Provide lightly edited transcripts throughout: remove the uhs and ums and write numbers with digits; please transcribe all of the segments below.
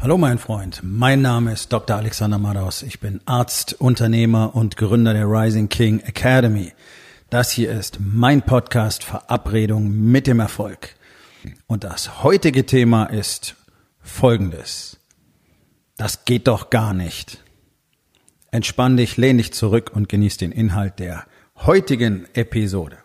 Hallo mein Freund, mein Name ist Dr. Alexander Madaus. Ich bin Arzt, Unternehmer und Gründer der Rising King Academy. Das hier ist mein Podcast Verabredung mit dem Erfolg. Und das heutige Thema ist folgendes. Das geht doch gar nicht. Entspann dich, lehn dich zurück und genieß den Inhalt der heutigen Episode.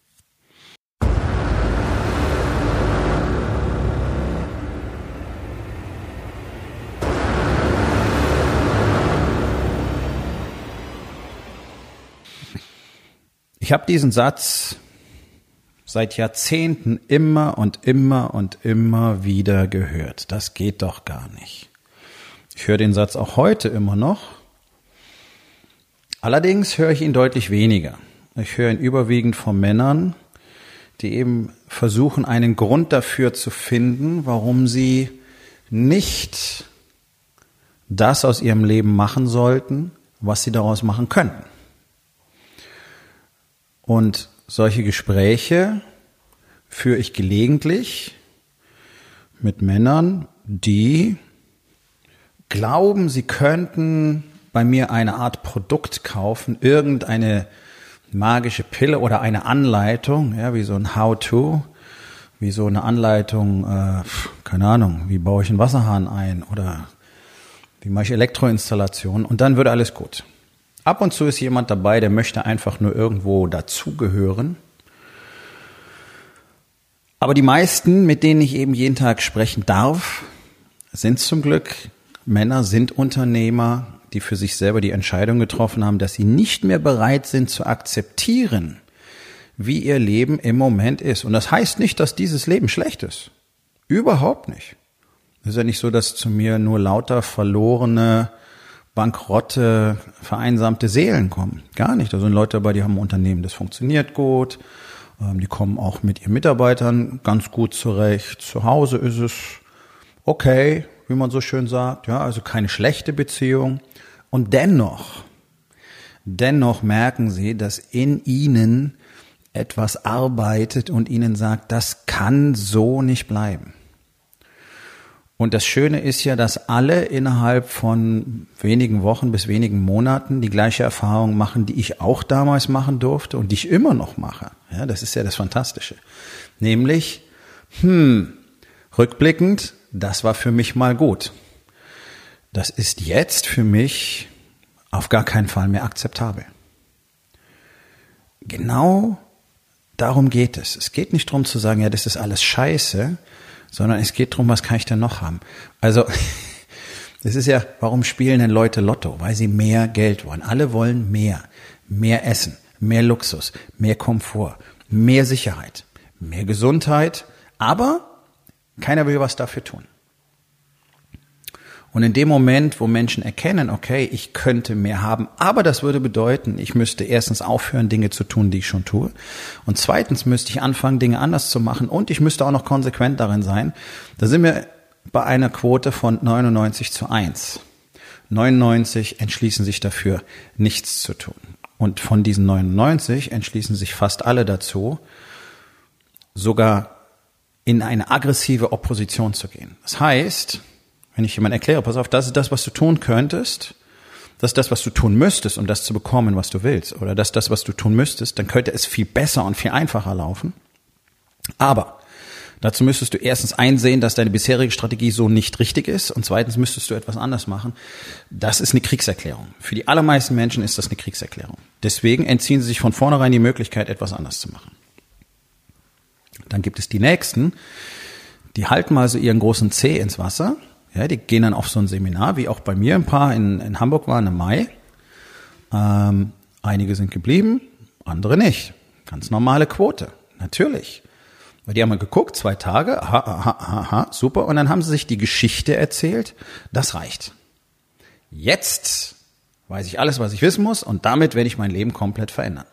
Ich habe diesen Satz seit Jahrzehnten immer wieder gehört. Das geht doch gar nicht. Ich höre den Satz auch heute immer noch. Allerdings höre ich ihn deutlich weniger. Ich höre ihn überwiegend von Männern, die eben versuchen, einen Grund dafür zu finden, warum sie nicht das aus ihrem Leben machen sollten, was sie daraus machen könnten. Und solche Gespräche führe ich gelegentlich mit Männern, die glauben, sie könnten bei mir eine Art Produkt kaufen, irgendeine magische Pille oder eine Anleitung, ja, wie so ein How-to, wie so eine Anleitung, keine Ahnung, wie baue ich einen Wasserhahn ein oder wie mache ich Elektroinstallationen und dann wird alles gut. Ab und zu ist jemand dabei, der möchte einfach nur irgendwo dazugehören. Aber die meisten, mit denen ich eben jeden Tag sprechen darf, sind zum Glück Männer, sind Unternehmer, die für sich selber die Entscheidung getroffen haben, dass sie nicht mehr bereit sind zu akzeptieren, wie ihr Leben im Moment ist. Und das heißt nicht, dass dieses Leben schlecht ist. Überhaupt nicht. Es ist ja nicht so, dass zu mir nur lauter verlorene, bankrotte, vereinsamte Seelen kommen. Gar nicht. Da sind Leute dabei, die haben ein Unternehmen, das funktioniert gut. Die kommen auch mit ihren Mitarbeitern ganz gut zurecht. Zu Hause ist es okay, wie man so schön sagt. Ja, also keine schlechte Beziehung. Und dennoch merken sie, dass in ihnen etwas arbeitet und ihnen sagt, das kann so nicht bleiben. Und das Schöne ist ja, dass alle innerhalb von wenigen Wochen bis wenigen Monaten die gleiche Erfahrung machen, die ich auch damals machen durfte und die ich immer noch mache. Ja, das ist ja das Fantastische. Nämlich, rückblickend, das war für mich mal gut. Das ist jetzt für mich auf gar keinen Fall mehr akzeptabel. Genau darum geht es. Es geht nicht darum zu sagen, ja, das ist alles scheiße, sondern es geht darum, was kann ich denn noch haben? Also, das ist ja, warum spielen denn Leute Lotto? Weil sie mehr Geld wollen. Alle wollen mehr Essen, mehr Luxus, mehr Komfort, mehr Sicherheit, mehr Gesundheit, aber keiner will was dafür tun. Und in dem Moment, wo Menschen erkennen, okay, ich könnte mehr haben, aber das würde bedeuten, ich müsste erstens aufhören, Dinge zu tun, die ich schon tue. Und zweitens müsste ich anfangen, Dinge anders zu machen. Und ich müsste auch noch konsequent darin sein. Da sind wir bei einer Quote von 99:1. 99 entschließen sich dafür, nichts zu tun. Und von diesen 99 entschließen sich fast alle dazu, sogar in eine aggressive Opposition zu gehen. Das heißt, wenn ich jemand erkläre, pass auf, das ist das, was du tun könntest, das ist das, was du tun müsstest, um das zu bekommen, was du willst, oder das ist das, was du tun müsstest, dann könnte es viel besser und viel einfacher laufen. Aber dazu müsstest du erstens einsehen, dass deine bisherige Strategie so nicht richtig ist und zweitens müsstest du etwas anders machen. Das ist eine Kriegserklärung. Für die allermeisten Menschen ist das eine Kriegserklärung. Deswegen entziehen sie sich von vornherein die Möglichkeit, etwas anders zu machen. Dann gibt es die Nächsten, die halten mal so ihren großen Zeh ins Wasser. Ja, die gehen dann auf so ein Seminar, wie auch bei mir ein paar in Hamburg waren im Mai. Einige sind geblieben, andere nicht. Ganz normale Quote, natürlich. Weil die haben mal geguckt, 2 Tage, super. Und dann haben sie sich die Geschichte erzählt, das reicht. Jetzt weiß ich alles, was ich wissen muss und damit werde ich mein Leben komplett verändern.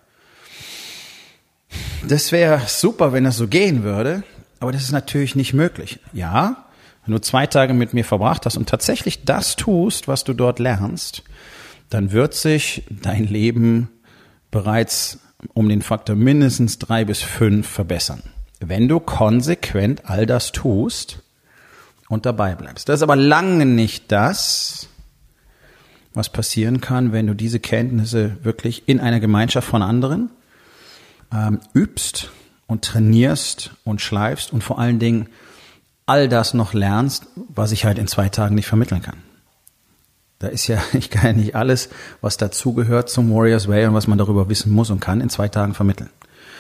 Das wäre super, wenn das so gehen würde, aber das ist natürlich nicht möglich. Ja, wenn du 2 Tage mit mir verbracht hast und tatsächlich das tust, was du dort lernst, dann wird sich dein Leben bereits um den Faktor mindestens 3 bis 5 verbessern. Wenn du konsequent all das tust und dabei bleibst. Das ist aber lange nicht das, was passieren kann, wenn du diese Kenntnisse wirklich in einer Gemeinschaft von anderen übst und trainierst und schleifst und vor allen Dingen all das noch lernst, was ich halt in 2 Tagen nicht vermitteln kann. Ich kann ja nicht alles, was dazugehört zum Warriors Way und was man darüber wissen muss und kann, in 2 Tagen vermitteln.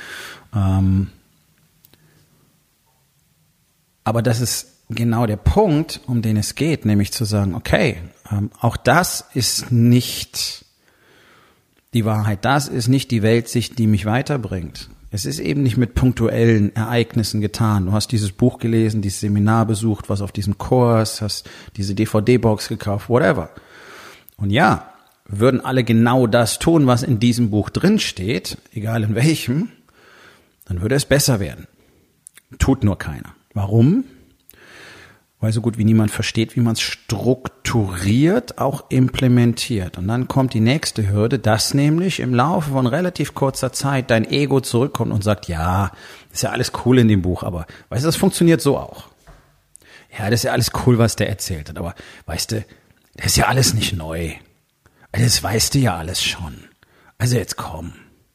Aber das ist genau der Punkt, um den es geht, nämlich zu sagen, okay, auch das ist nicht die Wahrheit, das ist nicht die Weltsicht, die mich weiterbringt. Es ist eben nicht mit punktuellen Ereignissen getan. Du hast dieses Buch gelesen, dieses Seminar besucht, was auf diesem Kurs, hast diese DVD-Box gekauft, whatever. Und ja, würden alle genau das tun, was in diesem Buch drin steht, egal in welchem, dann würde es besser werden. Tut nur keiner. Warum? Weil so gut wie niemand versteht, wie man es strukturiert, auch implementiert. Und dann kommt die nächste Hürde, dass nämlich im Laufe von relativ kurzer Zeit dein Ego zurückkommt und sagt, ja, ist ja alles cool in dem Buch, aber weißt du, das funktioniert so auch. Ja, das ist ja alles cool, was der erzählt hat, aber weißt du, das ist ja alles nicht neu. Das weißt du ja alles schon. Also jetzt komm.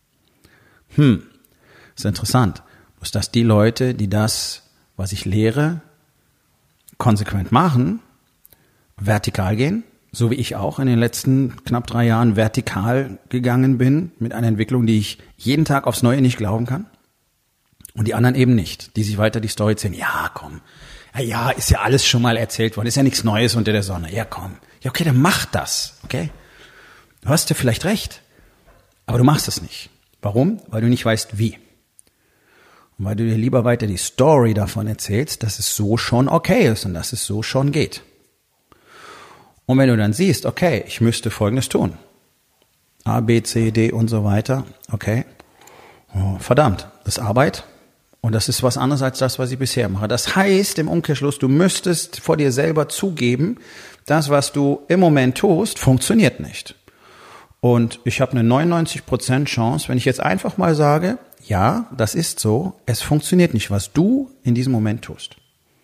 Ist interessant. Bloß dass die Leute, die das, was ich lehre, konsequent machen, vertikal gehen, so wie ich auch in den letzten knapp 3 Jahren vertikal gegangen bin, mit einer Entwicklung, die ich jeden Tag aufs Neue nicht glauben kann. Und die anderen eben nicht, die sich weiter die Story erzählen. Ja, komm. Ja, ist ja alles schon mal erzählt worden. Ist ja nichts Neues unter der Sonne. Ja, komm. Ja, okay, dann mach das. Okay? Du hast ja vielleicht recht. Aber du machst es nicht. Warum? Weil du nicht weißt, wie. Und weil du dir lieber weiter die Story davon erzählst, dass es so schon okay ist und dass es so schon geht. Und wenn du dann siehst, okay, ich müsste Folgendes tun. A, B, C, D und so weiter. Okay. Oh, verdammt, das ist Arbeit. Und das ist was anderes als das, was ich bisher mache. Das heißt im Umkehrschluss, du müsstest vor dir selber zugeben, das, was du im Moment tust, funktioniert nicht. Und ich habe eine 99% Chance, wenn ich jetzt einfach mal sage, ja, das ist so, es funktioniert nicht, was du in diesem Moment tust.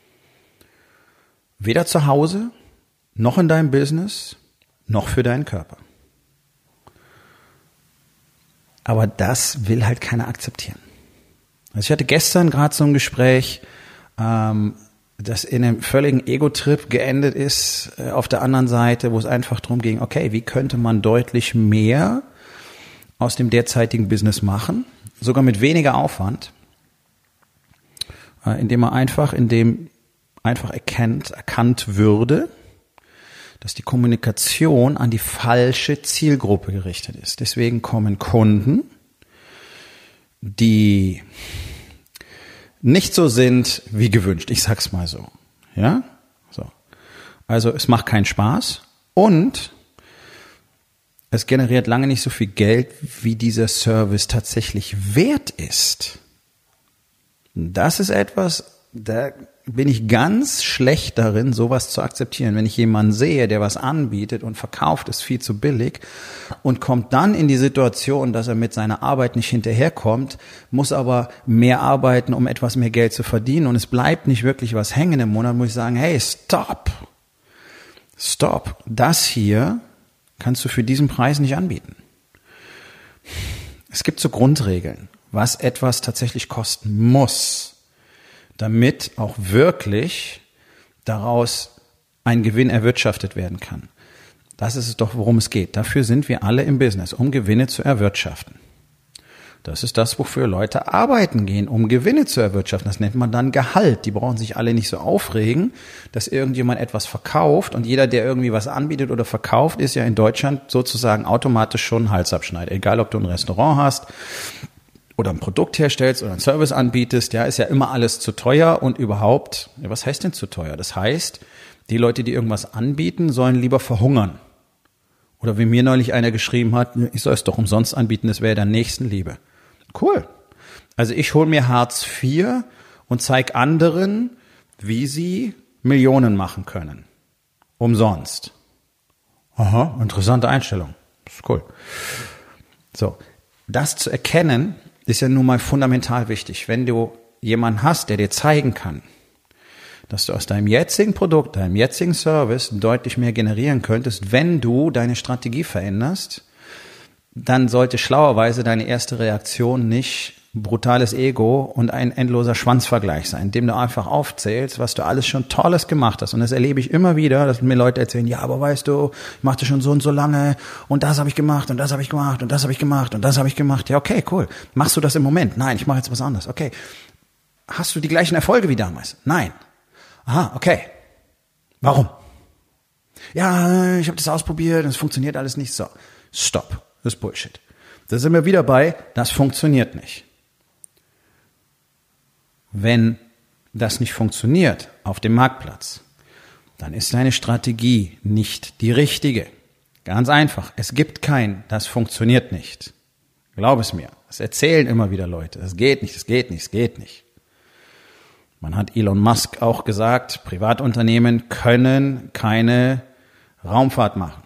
Weder zu Hause, noch in deinem Business, noch für deinen Körper. Aber das will halt keiner akzeptieren. Also ich hatte gestern gerade so ein Gespräch, das in einem völligen Ego-Trip geendet ist, auf der anderen Seite, wo es einfach darum ging, okay, wie könnte man deutlich mehr aus dem derzeitigen Business machen, sogar mit weniger Aufwand, indem einfach erkannt würde, dass die Kommunikation an die falsche Zielgruppe gerichtet ist. Deswegen kommen Kunden, die nicht so sind wie gewünscht. Ich sag's mal so. Ja? So. Also es macht keinen Spaß und es generiert lange nicht so viel Geld, wie dieser Service tatsächlich wert ist. Das ist etwas, da bin ich ganz schlecht darin, sowas zu akzeptieren. Wenn ich jemanden sehe, der was anbietet und verkauft, ist viel zu billig und kommt dann in die Situation, dass er mit seiner Arbeit nicht hinterherkommt, muss aber mehr arbeiten, um etwas mehr Geld zu verdienen und es bleibt nicht wirklich was hängen im Monat, muss ich sagen, hey, stop. Das hier kannst du für diesen Preis nicht anbieten. Es gibt so Grundregeln, was etwas tatsächlich kosten muss, damit auch wirklich daraus ein Gewinn erwirtschaftet werden kann. Das ist es doch, worum es geht. Dafür sind wir alle im Business, um Gewinne zu erwirtschaften. Das ist das, wofür Leute arbeiten gehen, um Gewinne zu erwirtschaften. Das nennt man dann Gehalt. Die brauchen sich alle nicht so aufregen, dass irgendjemand etwas verkauft und jeder, der irgendwie was anbietet oder verkauft, ist ja in Deutschland sozusagen automatisch schon ein Halsabschneider. Egal, ob du ein Restaurant hast oder ein Produkt herstellst oder einen Service anbietest, ja, ist ja immer alles zu teuer und überhaupt, ja, was heißt denn zu teuer? Das heißt, die Leute, die irgendwas anbieten, sollen lieber verhungern. Oder wie mir neulich einer geschrieben hat, ich soll es doch umsonst anbieten, das wäre dann Nächstenliebe. Cool. Also ich hole mir Hartz IV und zeige anderen, wie sie Millionen machen können. Umsonst. Aha, interessante Einstellung. Das ist cool. So, das zu erkennen, ist ja nun mal fundamental wichtig. Wenn du jemanden hast, der dir zeigen kann, dass du aus deinem jetzigen Produkt, deinem jetzigen Service deutlich mehr generieren könntest, wenn du deine Strategie veränderst, dann sollte schlauerweise deine erste Reaktion nicht brutales Ego und ein endloser Schwanzvergleich sein, indem du einfach aufzählst, was du alles schon Tolles gemacht hast. Und das erlebe ich immer wieder, dass mir Leute erzählen, ja, aber weißt du, ich mache das schon so und so lange und das habe ich gemacht und das habe ich gemacht und das habe ich gemacht und das habe ich gemacht. Ja, okay, cool. Machst du das im Moment? Nein, ich mache jetzt was anderes. Okay. Hast du die gleichen Erfolge wie damals? Nein. Aha, okay. Warum? Ja, ich habe das ausprobiert und es funktioniert alles nicht. So, stopp. Das ist Bullshit. Da sind wir wieder bei, das funktioniert nicht. Wenn das nicht funktioniert auf dem Marktplatz, dann ist deine Strategie nicht die richtige. Ganz einfach. Es gibt kein, das funktioniert nicht. Glaub es mir. Das erzählen immer wieder Leute. Es geht nicht, es geht nicht, es geht nicht. Man hat Elon Musk auch gesagt, Privatunternehmen können keine Raumfahrt machen.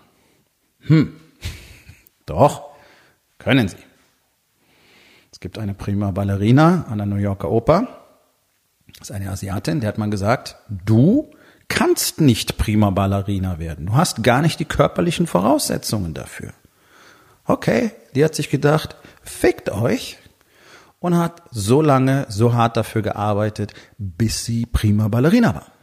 Doch, können sie. Es gibt eine prima Ballerina an der New Yorker Oper. Das ist eine Asiatin, der hat man gesagt, du kannst nicht prima Ballerina werden. Du hast gar nicht die körperlichen Voraussetzungen dafür. Okay, die hat sich gedacht, fickt euch und hat so lange, so hart dafür gearbeitet, bis sie prima Ballerina war.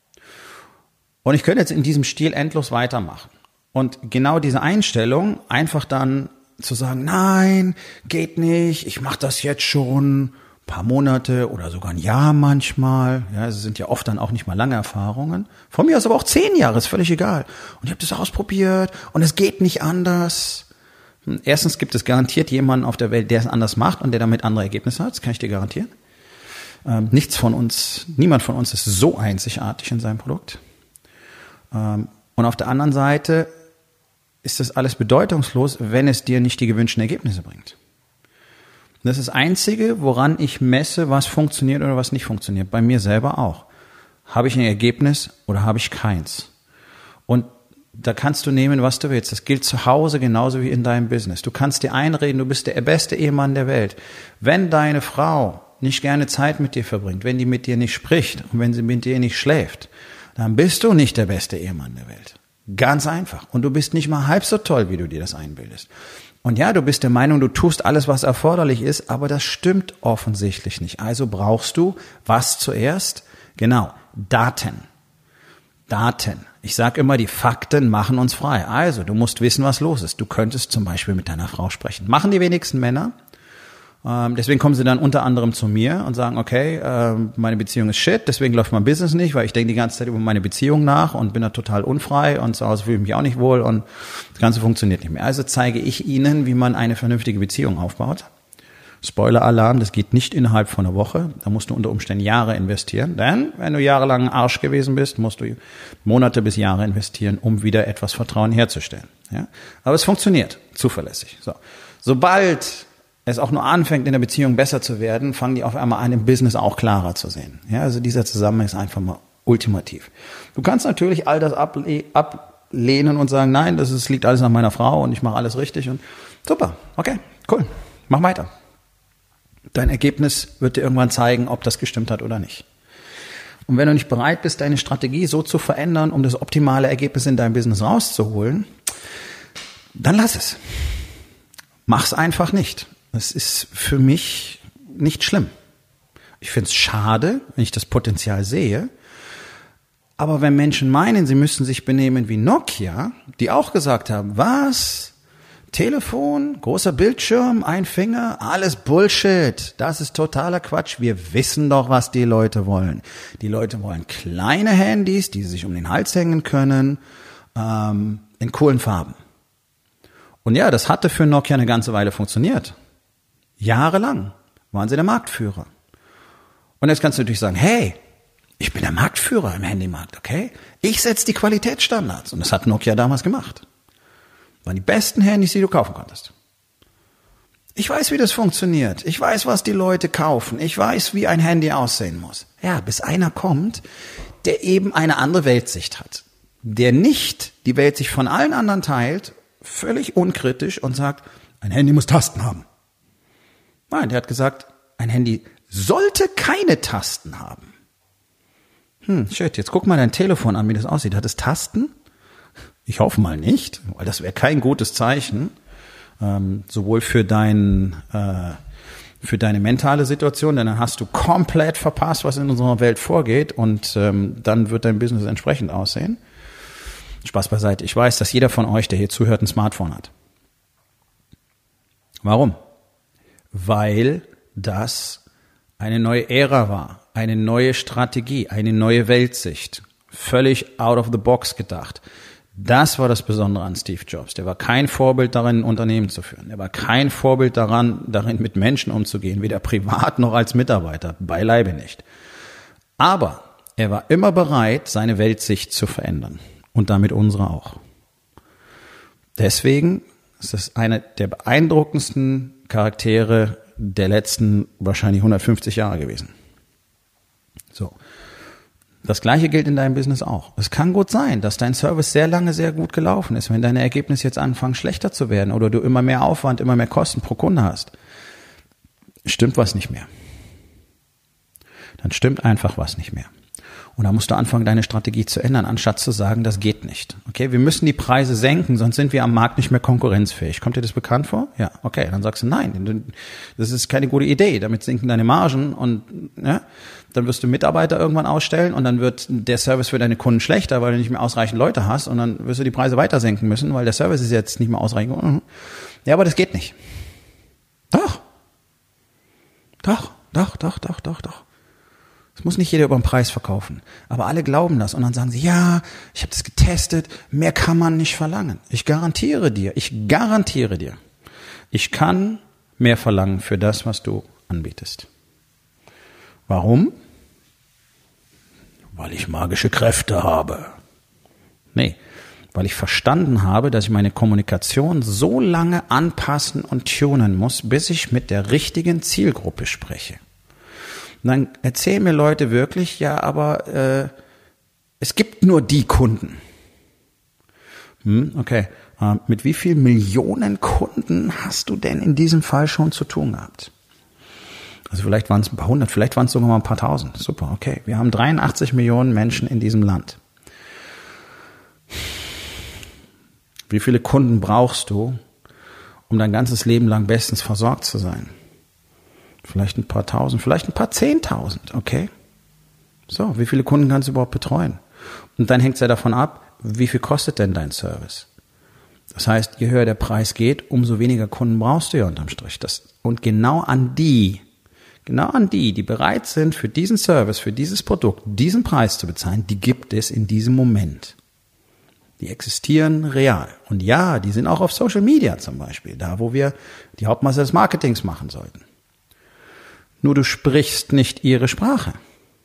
Und ich könnte jetzt in diesem Stil endlos weitermachen. Und genau diese Einstellung, einfach dann zu sagen, nein, geht nicht, ich mache das jetzt schon ein paar Monate oder sogar ein Jahr manchmal. Ja, es sind ja oft dann auch nicht mal lange Erfahrungen. Von mir aus aber auch 10 Jahre, ist völlig egal. Und ich habe das ausprobiert und es geht nicht anders. Erstens gibt es garantiert jemanden auf der Welt, der es anders macht und der damit andere Ergebnisse hat. Das kann ich dir garantieren. Niemand von uns ist so einzigartig in seinem Produkt. Und auf der anderen Seite ist das alles bedeutungslos, wenn es dir nicht die gewünschten Ergebnisse bringt. Das ist das Einzige, woran ich messe, was funktioniert oder was nicht funktioniert. Bei mir selber auch. Habe ich ein Ergebnis oder habe ich keins? Und da kannst du nehmen, was du willst. Das gilt zu Hause genauso wie in deinem Business. Du kannst dir einreden, du bist der beste Ehemann der Welt. Wenn deine Frau nicht gerne Zeit mit dir verbringt, wenn die mit dir nicht spricht und wenn sie mit dir nicht schläft, dann bist du nicht der beste Ehemann der Welt. Ganz einfach. Und du bist nicht mal halb so toll, wie du dir das einbildest. Und ja, du bist der Meinung, du tust alles, was erforderlich ist, aber das stimmt offensichtlich nicht. Also brauchst du was zuerst? Genau, Daten. Ich sage immer, die Fakten machen uns frei. Also, du musst wissen, was los ist. Du könntest zum Beispiel mit deiner Frau sprechen. Machen die wenigsten Männer. Deswegen kommen sie dann unter anderem zu mir und sagen, okay, meine Beziehung ist shit, deswegen läuft mein Business nicht, weil ich denke die ganze Zeit über meine Beziehung nach und bin da total unfrei und zu Hause fühle ich mich auch nicht wohl und das Ganze funktioniert nicht mehr. Also zeige ich ihnen, wie man eine vernünftige Beziehung aufbaut. Spoiler-Alarm, das geht nicht innerhalb von einer Woche. Da musst du unter Umständen Jahre investieren. Denn wenn du jahrelang ein Arsch gewesen bist, musst du Monate bis Jahre investieren, um wieder etwas Vertrauen herzustellen. Ja? Aber es funktioniert, zuverlässig. So. Sobald es auch nur anfängt, in der Beziehung besser zu werden, fangen die auf einmal an, im Business auch klarer zu sehen. Ja, also dieser Zusammenhang ist einfach mal ultimativ. Du kannst natürlich all das ablehnen und sagen, nein, das liegt alles an meiner Frau und ich mache alles richtig und super, okay, cool, mach weiter. Dein Ergebnis wird dir irgendwann zeigen, ob das gestimmt hat oder nicht. Und wenn du nicht bereit bist, deine Strategie so zu verändern, um das optimale Ergebnis in deinem Business rauszuholen, dann lass es. Mach's einfach nicht. Das ist für mich nicht schlimm. Ich finde es schade, wenn ich das Potenzial sehe. Aber wenn Menschen meinen, sie müssten sich benehmen wie Nokia, die auch gesagt haben, was? Telefon, großer Bildschirm, ein Finger, alles Bullshit. Das ist totaler Quatsch. Wir wissen doch, was die Leute wollen. Die Leute wollen kleine Handys, die sie sich um den Hals hängen können, in coolen Farben. Und ja, das hatte für Nokia eine ganze Weile funktioniert. Jahrelang waren sie der Marktführer. Und jetzt kannst du natürlich sagen, hey, ich bin der Marktführer im Handymarkt, okay? Ich setze die Qualitätsstandards. Und das hat Nokia damals gemacht. Das waren die besten Handys, die du kaufen konntest. Ich weiß, wie das funktioniert. Ich weiß, was die Leute kaufen. Ich weiß, wie ein Handy aussehen muss. Ja, bis einer kommt, der eben eine andere Weltsicht hat. Der nicht die Weltsicht von allen anderen teilt, völlig unkritisch und sagt, ein Handy muss Tasten haben. Nein, der hat gesagt, ein Handy sollte keine Tasten haben. Shit, jetzt guck mal dein Telefon an, wie das aussieht. Hat es Tasten? Ich hoffe mal nicht, weil das wäre kein gutes Zeichen, sowohl für deine mentale Situation, denn dann hast du komplett verpasst, was in unserer Welt vorgeht, und dann wird dein Business entsprechend aussehen. Spaß beiseite. Ich weiß, dass jeder von euch, der hier zuhört, ein Smartphone hat. Warum? Weil das eine neue Ära war, eine neue Strategie, eine neue Weltsicht, völlig out of the box gedacht. Das war das Besondere an Steve Jobs. Der war kein Vorbild darin, ein Unternehmen zu führen. Der war kein Vorbild darin, mit Menschen umzugehen, weder privat noch als Mitarbeiter, beileibe nicht. Aber er war immer bereit, seine Weltsicht zu verändern und damit unsere auch. Deswegen ist es eine der beeindruckendsten Charaktere der letzten wahrscheinlich 150 Jahre gewesen. So. Das Gleiche gilt in deinem Business auch. Es kann gut sein, dass dein Service sehr lange sehr gut gelaufen ist. Wenn deine Ergebnisse jetzt anfangen schlechter zu werden oder du immer mehr Aufwand, immer mehr Kosten pro Kunde hast, stimmt was nicht mehr. Dann stimmt einfach was nicht mehr. Und da musst du anfangen, deine Strategie zu ändern, anstatt zu sagen, das geht nicht. Okay, wir müssen die Preise senken, sonst sind wir am Markt nicht mehr konkurrenzfähig. Kommt dir das bekannt vor? Ja, okay, dann sagst du nein, das ist keine gute Idee. Damit sinken deine Margen und ja, dann wirst du Mitarbeiter irgendwann ausstellen und dann wird der Service für deine Kunden schlechter, weil du nicht mehr ausreichend Leute hast, und dann wirst du die Preise weiter senken müssen, weil der Service ist jetzt nicht mehr ausreichend. Ja, aber das geht nicht. Doch. Es muss nicht jeder über den Preis verkaufen. Aber alle glauben das. Und dann sagen sie, ja, ich habe das getestet, mehr kann man nicht verlangen. Ich garantiere dir, ich kann mehr verlangen für das, was du anbietest. Warum? Weil ich magische Kräfte habe. Nee, weil ich verstanden habe, dass ich meine Kommunikation so lange anpassen und tunen muss, bis ich mit der richtigen Zielgruppe spreche. Und dann erzählen mir Leute wirklich, ja, aber es gibt nur die Kunden. Okay, mit wie vielen Millionen Kunden hast du denn in diesem Fall schon zu tun gehabt? Also vielleicht waren es ein paar hundert, vielleicht waren es sogar mal ein paar tausend. Super, okay. Wir haben 83 Millionen Menschen in diesem Land. Wie viele Kunden brauchst du, um dein ganzes Leben lang bestens versorgt zu sein? Vielleicht ein paar tausend, vielleicht ein paar 10.000, okay? So, wie viele Kunden kannst du überhaupt betreuen? Und dann hängt es ja davon ab, wie viel kostet denn dein Service? Das heißt, je höher der Preis geht, umso weniger Kunden brauchst du ja unterm Strich. Und genau an die, die bereit sind, für diesen Service, für dieses Produkt, diesen Preis zu bezahlen, die gibt es in diesem Moment. Die existieren real. Und ja, die sind auch auf Social Media zum Beispiel, da wo wir die Hauptmasse des Marketings machen sollten. Nur du sprichst nicht ihre Sprache.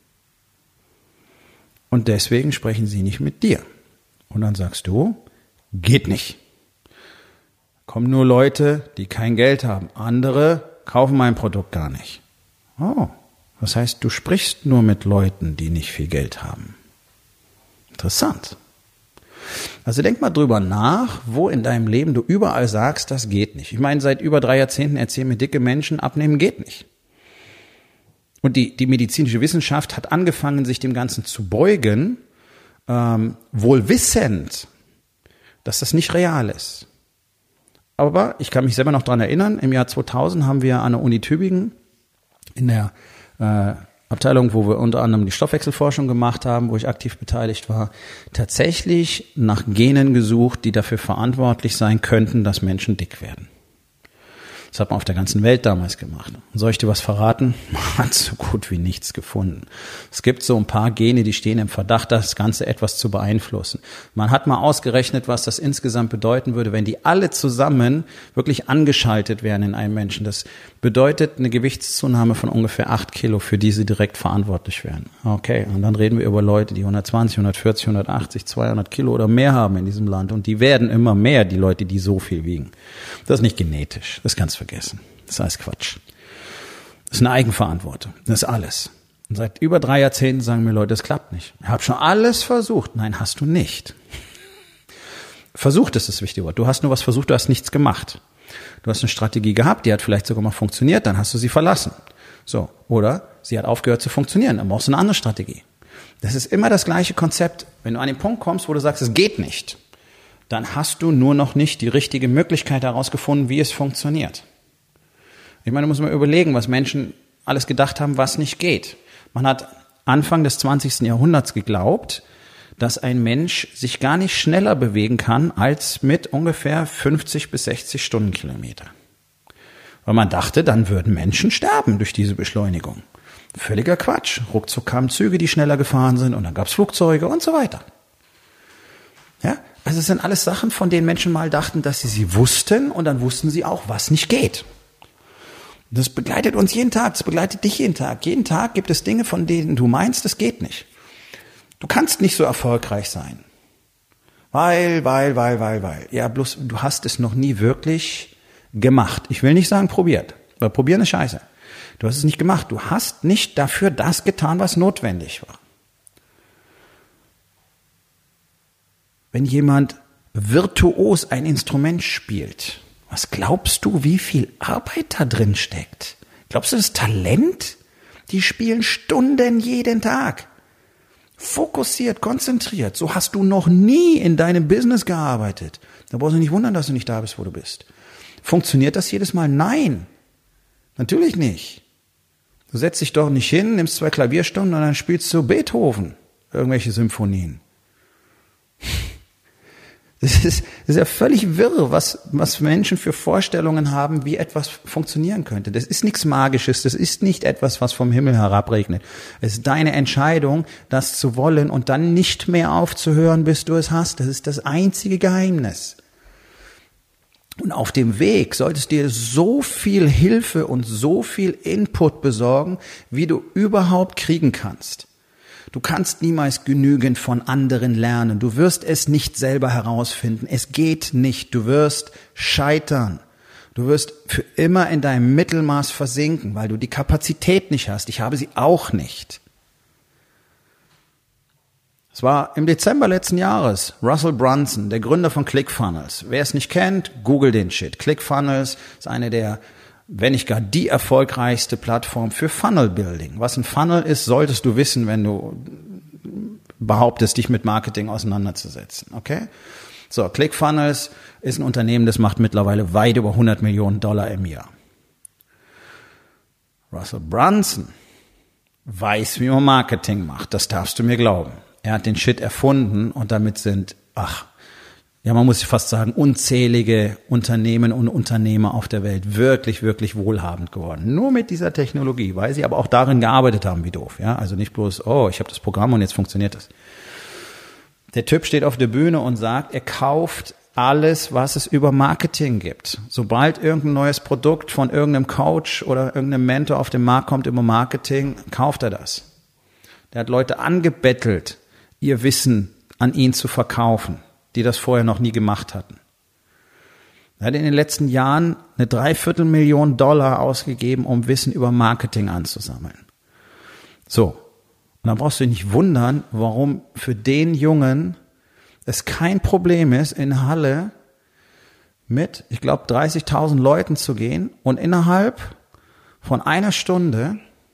Und deswegen sprechen sie nicht mit dir. Und dann sagst du, geht nicht. Kommen nur Leute, die kein Geld haben. Andere kaufen mein Produkt gar nicht. Oh, das heißt, du sprichst nur mit Leuten, die nicht viel Geld haben. Interessant. Also denk mal drüber nach, wo in deinem Leben du überall sagst, das geht nicht. Ich meine, seit über 3 Jahrzehnten erzählen mir dicke Menschen, abnehmen geht nicht. Und die medizinische Wissenschaft hat angefangen, sich dem Ganzen zu beugen, wohl wissend, dass das nicht real ist. Aber ich kann mich selber noch dran erinnern, im Jahr 2000 haben wir an der Uni Tübingen in der Abteilung, wo wir unter anderem die Stoffwechselforschung gemacht haben, wo ich aktiv beteiligt war, tatsächlich nach Genen gesucht, die dafür verantwortlich sein könnten, dass Menschen dick werden. Das hat man auf der ganzen Welt damals gemacht. Und soll ich dir was verraten? Man hat so gut wie nichts gefunden. Es gibt so ein paar Gene, die stehen im Verdacht, das Ganze etwas zu beeinflussen. Man hat mal ausgerechnet, was das insgesamt bedeuten würde, wenn die alle zusammen wirklich angeschaltet wären in einem Menschen. Das bedeutet eine Gewichtszunahme von ungefähr 8 Kilo, für die sie direkt verantwortlich wären. Okay, und dann reden wir über Leute, die 120, 140, 180, 200 Kilo oder mehr haben in diesem Land. Und die werden immer mehr, die Leute, die so viel wiegen. Das ist nicht genetisch, das kannst du vergessen. Das ist alles Quatsch. Das ist eine Eigenverantwortung. Das ist alles. Und seit über 3 Jahrzehnten sagen mir Leute, das klappt nicht. Ich habe schon alles versucht. Nein, hast du nicht. Versucht ist das wichtige Wort. Du hast nur was versucht, du hast nichts gemacht. Du hast eine Strategie gehabt, die hat vielleicht sogar mal funktioniert, dann hast du sie verlassen. So, oder sie hat aufgehört zu funktionieren, dann brauchst du eine andere Strategie. Das ist immer das gleiche Konzept. Wenn du an den Punkt kommst, wo du sagst, es geht nicht, dann hast du nur noch nicht die richtige Möglichkeit herausgefunden, wie es funktioniert. Ich meine, du musst mal überlegen, was Menschen alles gedacht haben, was nicht geht. Man hat Anfang des 20. Jahrhunderts geglaubt, dass ein Mensch sich gar nicht schneller bewegen kann als mit ungefähr 50 bis 60 Stundenkilometer. Weil man dachte, dann würden Menschen sterben durch diese Beschleunigung. Völliger Quatsch. Ruckzuck kamen Züge, die schneller gefahren sind, und dann gab es Flugzeuge und so weiter. Ja, also es sind alles Sachen, von denen Menschen mal dachten, dass sie wussten, und dann wussten sie auch, was nicht geht. Das begleitet uns jeden Tag, das begleitet dich jeden Tag. Jeden Tag gibt es Dinge, von denen du meinst, das geht nicht. Du kannst nicht so erfolgreich sein. Weil. Ja, bloß du hast es noch nie wirklich gemacht. Ich will nicht sagen probiert, weil probieren ist scheiße. Du hast es nicht gemacht. Du hast nicht dafür das getan, was notwendig war. Wenn jemand virtuos ein Instrument spielt, was glaubst du, wie viel Arbeit da drin steckt? Glaubst du, das ist Talent? Die spielen Stunden jeden Tag. Fokussiert, konzentriert. So hast du noch nie in deinem Business gearbeitet. Da brauchst du nicht wundern, dass du nicht da bist, wo du bist. Funktioniert das jedes Mal? Nein. Natürlich nicht. Du setzt dich doch nicht hin, nimmst 2 Klavierstunden und dann spielst du Beethoven. Irgendwelche Symphonien. Das ist ja völlig wirr, was Menschen für Vorstellungen haben, wie etwas funktionieren könnte. Das ist nichts Magisches, das ist nicht etwas, was vom Himmel herabregnet. Es ist deine Entscheidung, das zu wollen und dann nicht mehr aufzuhören, bis du es hast. Das ist das einzige Geheimnis. Und auf dem Weg solltest du dir so viel Hilfe und so viel Input besorgen, wie du überhaupt kriegen kannst. Du kannst niemals genügend von anderen lernen. Du wirst es nicht selber herausfinden. Es geht nicht. Du wirst scheitern. Du wirst für immer in deinem Mittelmaß versinken, weil du die Kapazität nicht hast. Ich habe sie auch nicht. Es war im Dezember letzten Jahres Russell Brunson, der Gründer von ClickFunnels. Wer es nicht kennt, google den Shit. ClickFunnels ist eine der, wenn nicht gar die erfolgreichste Plattform für Funnel Building. Was ein Funnel ist, solltest du wissen, wenn du behauptest, dich mit Marketing auseinanderzusetzen. Okay? So, ClickFunnels ist ein Unternehmen, das macht mittlerweile weit über $100 Millionen im Jahr. Russell Brunson weiß, wie man Marketing macht. Das darfst du mir glauben. Er hat den Shit erfunden und damit sind, man muss fast sagen, unzählige Unternehmen und Unternehmer auf der Welt wirklich, wirklich wohlhabend geworden. Nur mit dieser Technologie, weil sie aber auch darin gearbeitet haben, wie doof. Ja? Also nicht bloß, ich habe das Programm und jetzt funktioniert das. Der Typ steht auf der Bühne und sagt, er kauft alles, was es über Marketing gibt. Sobald irgendein neues Produkt von irgendeinem Coach oder irgendeinem Mentor auf den Markt kommt über Marketing, kauft er das. Der hat Leute angebettelt, ihr Wissen an ihn zu verkaufen, die das vorher noch nie gemacht hatten. Er hat in den letzten Jahren eine $750.000 ausgegeben, um Wissen über Marketing anzusammeln. So, und dann brauchst du dich nicht wundern, warum für den Jungen es kein Problem ist, in eine Halle mit, ich glaube, 30.000 Leuten zu gehen und innerhalb von einer Stunde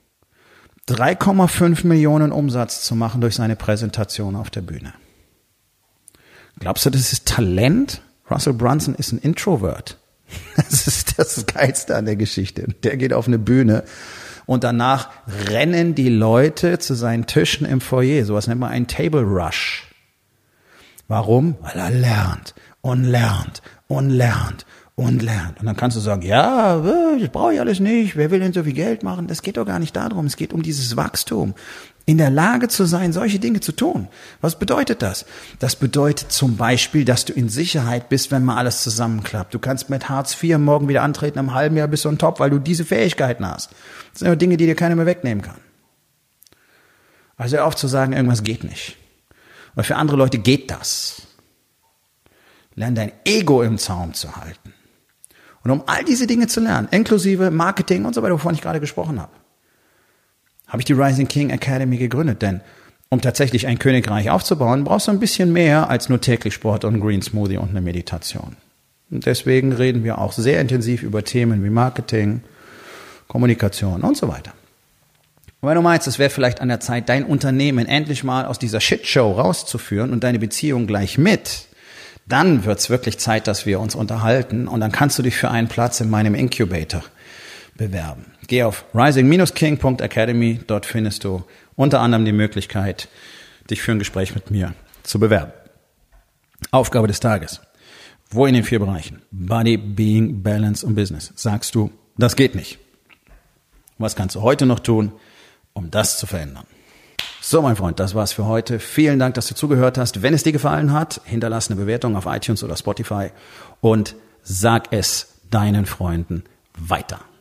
3,5 Millionen Umsatz zu machen durch seine Präsentation auf der Bühne. Glaubst du, das ist Talent? Russell Brunson ist ein Introvert. Das ist das Geilste an der Geschichte. Der geht auf eine Bühne und danach rennen die Leute zu seinen Tischen im Foyer. Sowas nennt man einen Table Rush. Warum? Weil er lernt und lernt und lernt und lernt. Und dann kannst du sagen, ja, das brauche ich alles nicht. Wer will denn so viel Geld machen? Das geht doch gar nicht darum. Es geht um dieses Wachstum. In der Lage zu sein, solche Dinge zu tun. Was bedeutet das? Das bedeutet zum Beispiel, dass du in Sicherheit bist, wenn mal alles zusammenklappt. Du kannst mit Hartz IV morgen wieder antreten, im halben Jahr bist du on top, weil du diese Fähigkeiten hast. Das sind aber Dinge, die dir keiner mehr wegnehmen kann. Also hör auf zu sagen, irgendwas geht nicht. Weil für andere Leute geht das. Lern dein Ego im Zaum zu halten. Und um all diese Dinge zu lernen, inklusive Marketing und so weiter, wovon ich gerade gesprochen habe ich die Rising King Academy gegründet. Denn um tatsächlich ein Königreich aufzubauen, brauchst du ein bisschen mehr als nur täglich Sport und einen Green Smoothie und eine Meditation. Und deswegen reden wir auch sehr intensiv über Themen wie Marketing, Kommunikation und so weiter. Und wenn du meinst, es wäre vielleicht an der Zeit, dein Unternehmen endlich mal aus dieser Shitshow rauszuführen und deine Beziehung gleich mit, dann wird's wirklich Zeit, dass wir uns unterhalten und dann kannst du dich für einen Platz in meinem Incubator bewerben. Geh auf rising-king.academy, dort findest du unter anderem die Möglichkeit, dich für ein Gespräch mit mir zu bewerben. Aufgabe des Tages. Wo in den 4 Bereichen Body, Being, Balance und Business sagst du, das geht nicht? Was kannst du heute noch tun, um das zu verändern? So, mein Freund, das war's für heute. Vielen Dank, dass du zugehört hast. Wenn es dir gefallen hat, hinterlass eine Bewertung auf iTunes oder Spotify und sag es deinen Freunden weiter.